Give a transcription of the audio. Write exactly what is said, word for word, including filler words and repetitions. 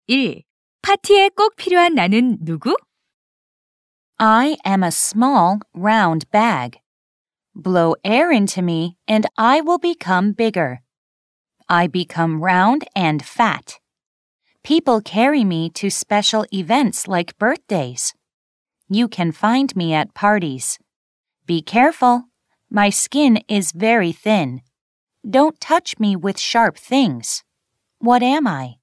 일. 파티에 꼭 필요한 나는 누구? I am a small, round bag. Blow air into me and I will become bigger. I become round and fat. People carry me to special events like birthdays. You can find me at parties. Be careful. My skin is very thin. Don't touch me with sharp things. What am I?